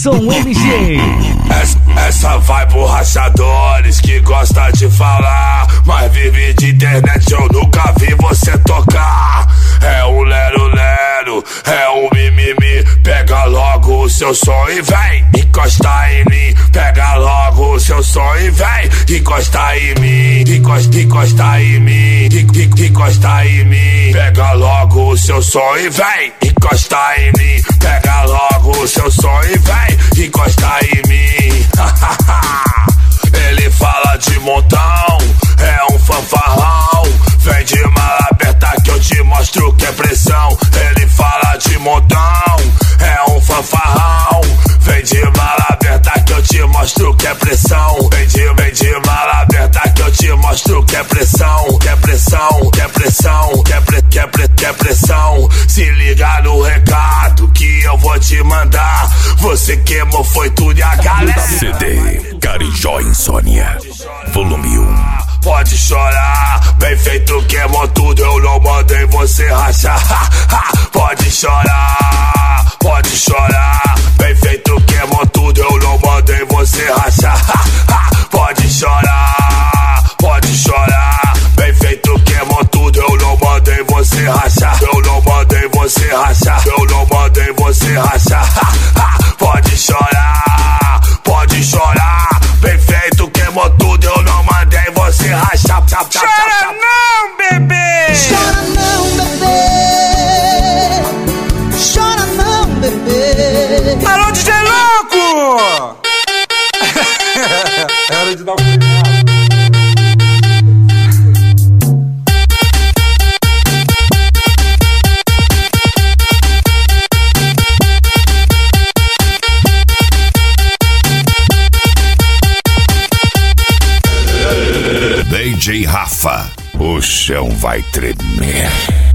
Joinson MG. Essa vai pro rachadores que gosta de falar, mas vive de internet, eu nunca vi você tocar. É um lero-lero, é um mimimi. Pega logo o seu som e vem encostar em mim. Pega logo o seu som e vem encostar em mim. Encostar em mim, encostar em mim. Pega logo o seu som e vem encostar em mim. Pega logo o seu som e vem encostar em mim. Ele fala de montão, é um fanfarrão. Vem de mala aberta que eu te mostro que é pressão. Ele fala de montão, é um fanfarrão. Vem de mala aberta que eu te mostro que é pressão. Vem de mala aberta que eu te mostro que é pressão. Que é pressão, que é pressão, que é pressão. Se liga no recado que eu vou te mandar. Você queimou foi tudo e a galera. CD Carijó Insônia Volume 1. Pode chorar, bem feito, queimou tudo, eu não mandei você rachar. Pode chorar, bem feito, queimou tudo, eu não mandei você rachar. Pode chorar, bem feito, queimou tudo, eu não mandei você rachar. Eu não mandei você rachar, eu não mandei você rachar. Pode chorar, bem feito, queimou tudo, eu não mandei você rachar. Chora não, bebê! Chora não, bebê! Chora não, bebê! Alô, DJ Louco! É hora de dar um DJ Rafa, o chão vai tremer.